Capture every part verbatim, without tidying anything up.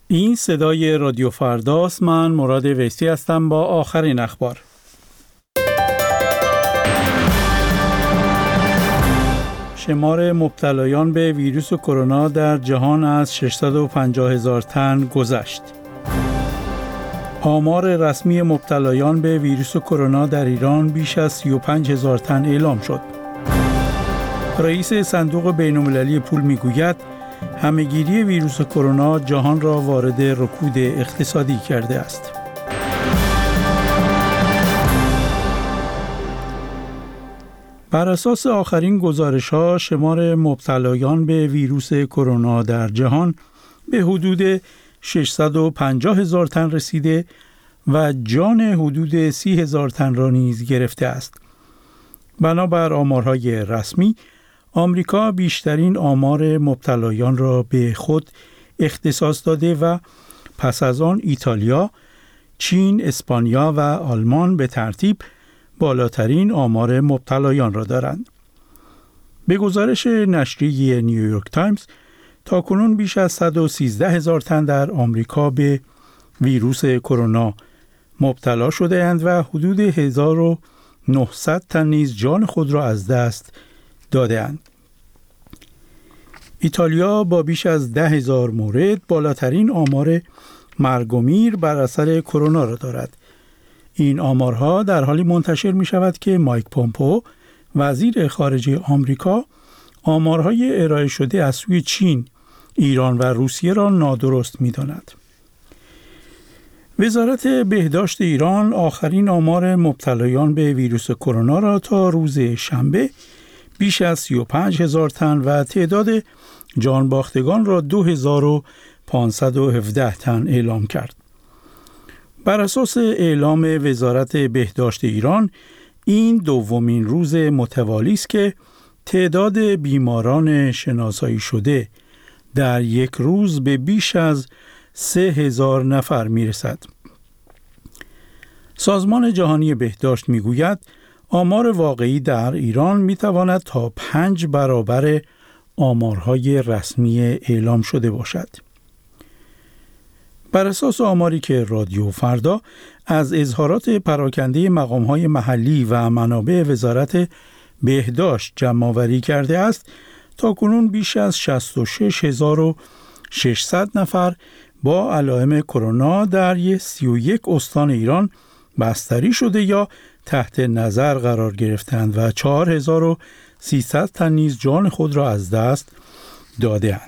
این صدای رادیو فرداست. من مراد ویسی هستم با آخرین اخبار. شمار مبتلایان به ویروس کرونا در جهان از ششصد و پنجاه هزار تن گذشت. آمار رسمی مبتلایان به ویروس کرونا در ایران بیش از سی و پنج هزار تن اعلام شد. رئیس صندوق بین‌المللی پول میگوید همه‌گیری ویروس کرونا جهان را وارد رکود اقتصادی کرده است. بر اساس آخرین گزارش‌ها شمار مبتلایان به ویروس کرونا در جهان به حدود ششصد و پنجاه هزار تن رسیده و جان حدود سی هزار تن را نیز گرفته است. بنابر آمارهای رسمی، آمریکا بیشترین آمار مبتلایان را به خود اختصاص داده و پس از آن ایتالیا، چین، اسپانیا و آلمان به ترتیب بالاترین آمار مبتلایان را دارند. به گزارش نشریه نیویورک تایمز، تاکنون بیش از صد و سیزده هزار تن در آمریکا به ویروس کرونا مبتلا شده اند و حدود هزار و نهصد تن نیز جان خود را از دست داده اند. ایتالیا با بیش از ده هزار مورد بالاترین آمار مرگ و میر بر اثر کرونا را دارد. این آمارها در حالی منتشر می شود که مایک پومپئو، وزیر خارجه آمریکا، آمارهای ارائه شده از سوی چین، ایران و روسیه را نادرست می داند. وزارت بهداشت ایران آخرین آمار مبتلایان به ویروس کرونا را تا روز شنبه بیش از سی و پنج هزار تن و تعداد جانباختگان را دو هزار و پانصد و هفده تن اعلام کرد. بر اساس اعلام وزارت بهداشت ایران، این دومین روز متوالی است که تعداد بیماران شناسایی شده در یک روز به بیش از سه هزار نفر میرسد. سازمان جهانی بهداشت میگوید آمار واقعی در ایران میتواند تا پنج برابر آمارهای رسمی اعلام شده باشد. بر اساس آماری که رادیو فردا از اظهارات پراکنده مقام‌های محلی و منابع وزارت بهداشت جمع‌آوری کرده است، تاکنون بیش از شصت و شش هزار و ششصد نفر با علائم کرونا در سی و یک استان ایران بستری شده یا تحت نظر قرار گرفتند و چهار هزار و سیصد تن نیز جان خود را از دست داده‌اند.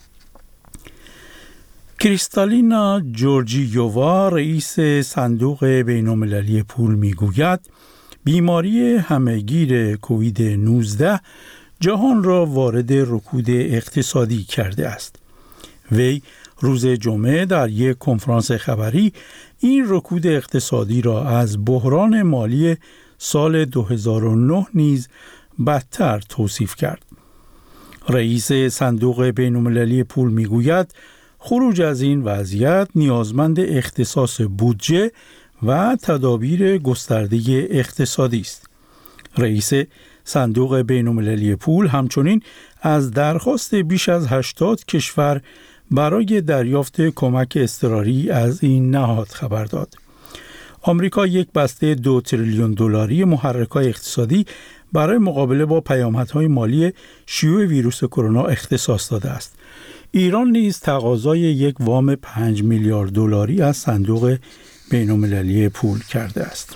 کریستالینا جورجیووا، رئیس صندوق بین‌المللی پول میگوید بیماری همه‌گیر کووید نوزده جهان را وارد رکود اقتصادی کرده است. وی روز جمعه در یک کنفرانس خبری این رکود اقتصادی را از بحران مالی سال دو هزار و نه نیز بدتر توصیف کرد. رئیس صندوق بین‌المللی پول میگوید خروج از این وضعیت نیازمند اختصاص بودجه و تدابیر گسترده اقتصادی است. رئیس صندوق بین‌المللی پول همچنین از درخواست بیش از هشتاد کشور برای دریافت کمک اضطراری از این نهاد خبر داد. آمریکا یک بسته دو تریلیون دلاری محرک‌های اقتصادی برای مقابله با پیامدهای مالی شیوع ویروس کرونا اختصاص داده است. ایران نیز تقاضای یک وام پنج میلیارد دلاری از صندوق بین‌المللی پول کرده است.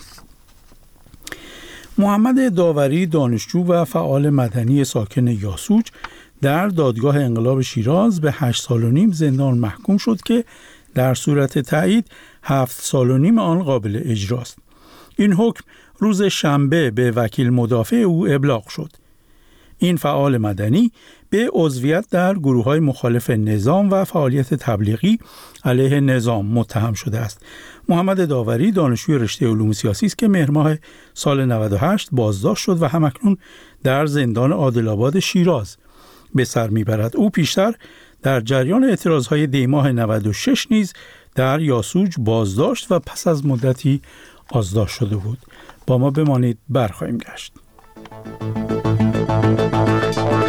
محمد داوری، دانشجو و فعال مدنی ساکن یاسوج، در دادگاه انقلاب شیراز به هشت سال و نیم زندان محکوم شد که در صورت تایید هفت سال و نیم آن قابل اجراست. این حکم روز شنبه به وکیل مدافع او ابلاغ شد. این فعال مدنی به عضویت در گروه‌های مخالف نظام و فعالیت تبلیغی علیه نظام متهم شده است. محمد داوری دانشجوی رشته علوم سیاسی است که مهر ماه سال نود و هشت بازداشت شد و همکنون در زندان عادل‌آباد شیراز به سر میبرد. او پیشتر در جریان اعتراضهای دی ماه نود و شش نیز در یاسوج بازداشت و پس از مدتی آزاد شده بود. با ما بمانید، برخواهیم گشت.